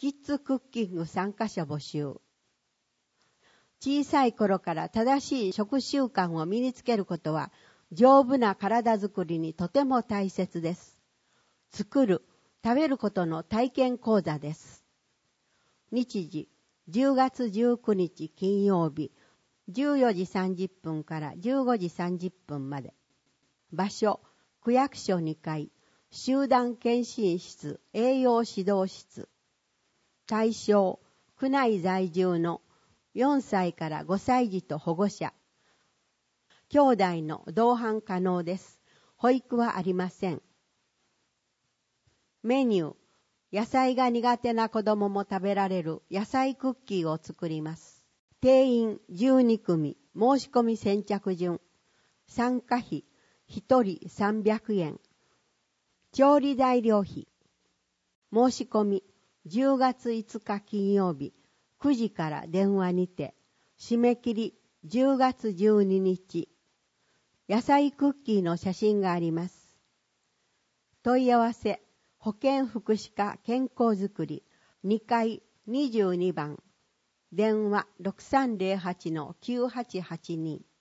キッズクッキング参加者募集。小さい頃から正しい食習慣を身につけることは、丈夫な体づくりにとても大切です。作る、食べることの体験講座です。日時、10月19日金曜日、14時30分から15時30分まで。場所、区役所2階、集団検診室、栄養指導室。対象、区内在住の4歳から5歳児と保護者。兄弟の同伴可能です。保育はありません。メニュー、野菜が苦手な子供も食べられる野菜クッキーを作ります。定員12組、申し込み先着順。参加費、1人300円。調理材料費。申し込み、10月5日金曜日、9時から電話にて、締め切り10月12日。野菜クッキーの写真があります。問い合わせ、保健福祉課健康づくり、2階22番、電話 6308-9882。